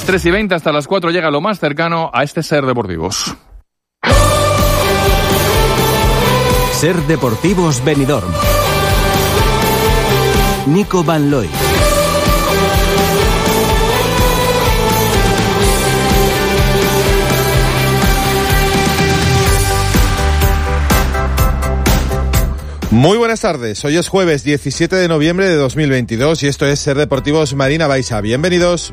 3:20 hasta las 4 llega lo más cercano a este Ser Deportivos. Ser Deportivos Benidorm. Nico Van Looy. Muy buenas tardes, hoy es jueves 17 de noviembre de 2022 y esto es Ser Deportivos Marina Baixa. Bienvenidos.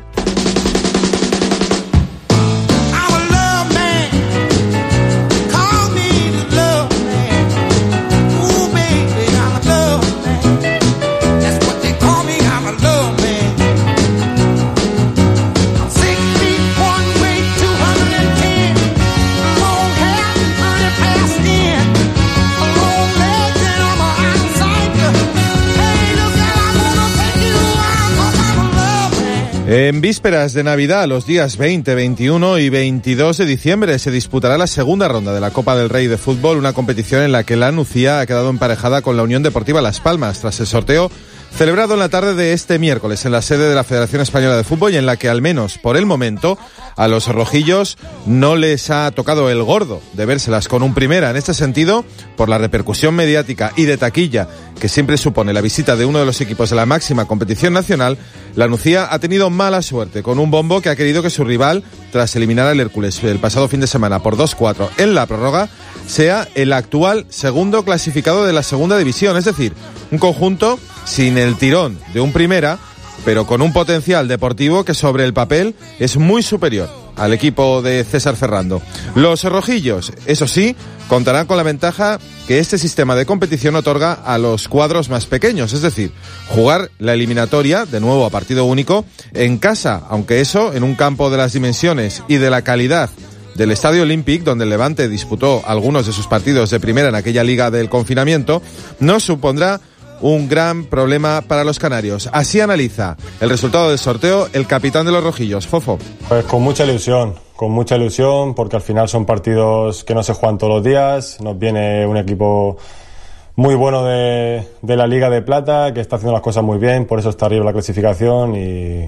En vísperas de Navidad, los días 20, 21 y 22 de diciembre, se disputará la segunda ronda de la Copa del Rey de Fútbol, una competición en la que la Nucía ha quedado emparejada con la Unión Deportiva Las Palmas, tras el sorteo celebrado en la tarde de este miércoles en la sede de la Federación Española de Fútbol, y en la que, al menos por el momento, a los rojillos no les ha tocado el gordo de vérselas con un primera. En este sentido, por la repercusión mediática y de taquilla que siempre supone la visita de uno de los equipos de la máxima competición nacional, la Nucía ha tenido mala suerte con un bombo que ha querido que su rival, tras eliminar al Hércules el pasado fin de semana por 2-4 en la prórroga, sea el actual segundo clasificado de la segunda división, es decir, un conjunto sin el tirón de un primera, pero con un potencial deportivo que sobre el papel es muy superior al equipo de César Ferrando. Los rojillos, eso sí, contarán con la ventaja que este sistema de competición otorga a los cuadros más pequeños, es decir, jugar la eliminatoria, de nuevo a partido único, en casa, aunque eso, en un campo de las dimensiones y de la calidad del Estadio Olímpic, donde el Levante disputó algunos de sus partidos de primera en aquella liga del confinamiento, no supondrá un gran problema para los canarios. Así analiza el resultado del sorteo el capitán de los rojillos, Fofo. Pues con mucha ilusión, porque al final son partidos que no se juegan todos los días. Nos viene un equipo muy bueno de la Liga de Plata, que está haciendo las cosas muy bien, por eso está arriba en la clasificación, y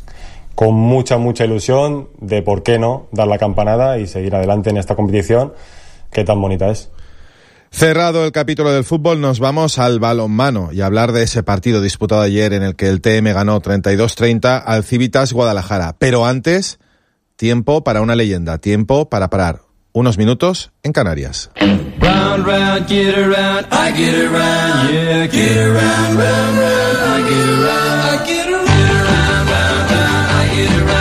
con mucha ilusión de por qué no dar la campanada y seguir adelante en esta competición que tan bonita es. Cerrado el capítulo del fútbol, nos vamos al balonmano y a hablar de ese partido disputado ayer en el que el TM ganó 32-30 al Civitas Guadalajara. Pero antes, tiempo para una leyenda, tiempo para parar unos minutos en Canarias. Round, round, get around, I get around, yeah, get around, round, round, I get around, I get around, round, round, round, I get around.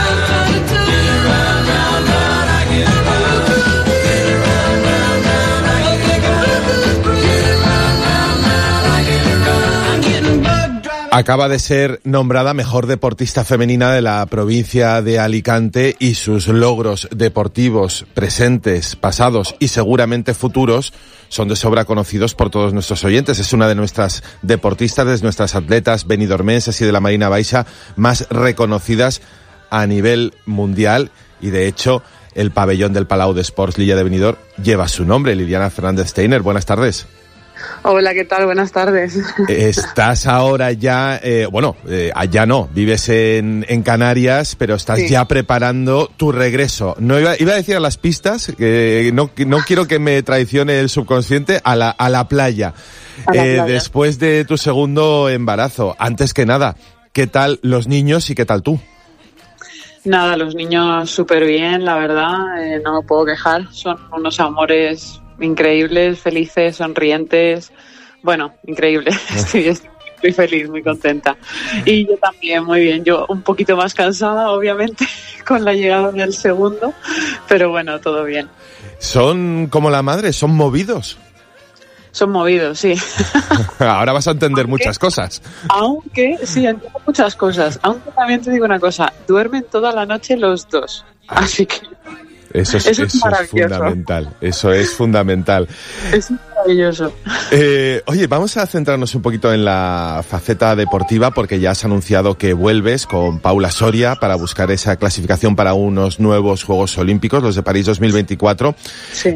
Acaba de ser nombrada mejor deportista femenina de la provincia de Alicante y sus logros deportivos presentes, pasados y seguramente futuros son de sobra conocidos por todos nuestros oyentes. Es una de nuestras deportistas, de nuestras atletas benidormenses y de la Marina Baixa más reconocidas a nivel mundial, y de hecho el pabellón del Palau de Esports Lilla de Benidorm lleva su nombre. Liliana Fernández-Steiner, buenas tardes. Hola, ¿qué tal? Buenas tardes. Estás ahora ya, allá no, vives en Canarias, pero estás ya preparando tu regreso. No iba a decir a las pistas, no quiero que me traicione el subconsciente, a la playa. Después de tu segundo embarazo. Antes que nada, ¿qué tal los niños y qué tal tú? Nada, los niños súper bien, la verdad, no me puedo quejar, son unos amores increíbles, felices, sonrientes, bueno, increíble. Estoy muy feliz, muy contenta. Y yo también, muy bien. Yo un poquito más cansada, obviamente, con la llegada del segundo, pero bueno, todo bien. Son como la madre, son movidos. Son movidos, sí. Ahora vas a entender muchas cosas. Aunque, sí, entiendo muchas cosas. Aunque también te digo una cosa, duermen toda la noche los dos. Así que Eso es fundamental. Eso es fundamental. Es maravilloso. Oye, vamos a centrarnos un poquito en la faceta deportiva, porque ya has anunciado que vuelves con Paula Soria para buscar esa clasificación para unos nuevos Juegos Olímpicos, los de París 2024. Sí.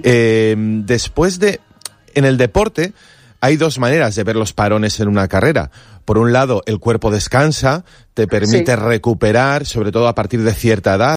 En el deporte hay dos maneras de ver los parones en una carrera. Por un lado, el cuerpo descansa, te permite recuperar, sobre todo a partir de cierta edad.